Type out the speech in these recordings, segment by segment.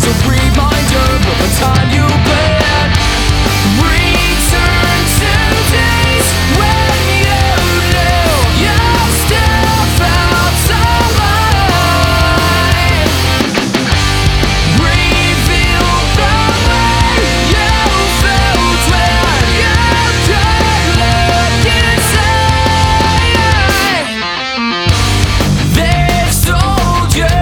just a reminder of the time you bled. Return to days when you knew you still felt alive. Reveal the way you felt when you could look inside. They've sold you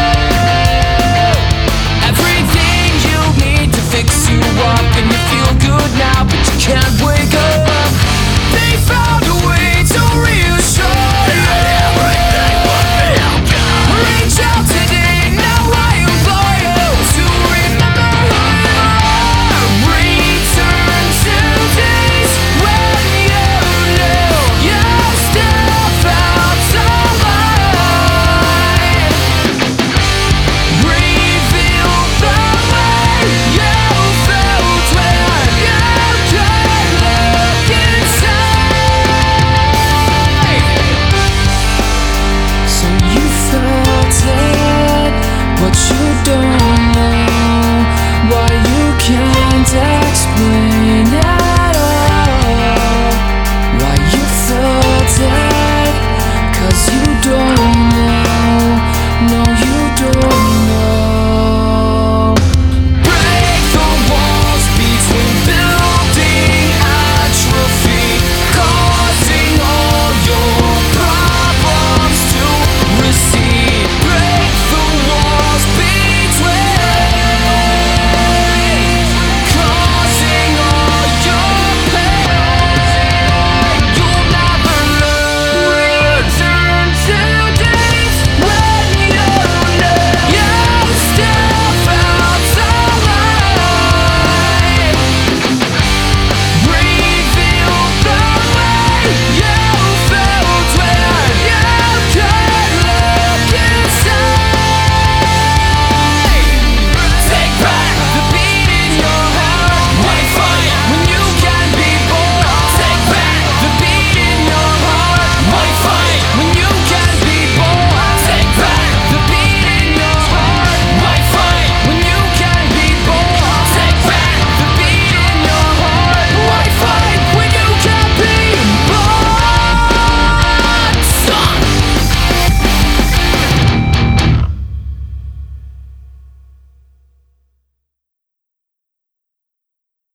everything you need to fix you up, and you feel good now, but you can't wake up. They found a way to reassure you everything would feel good. Reach out today, now I implore you to remember who you are. Return to days when you knew you still felt alive. Reveal the way you felt when you could look inside. So you felt it, but you don't know why you can't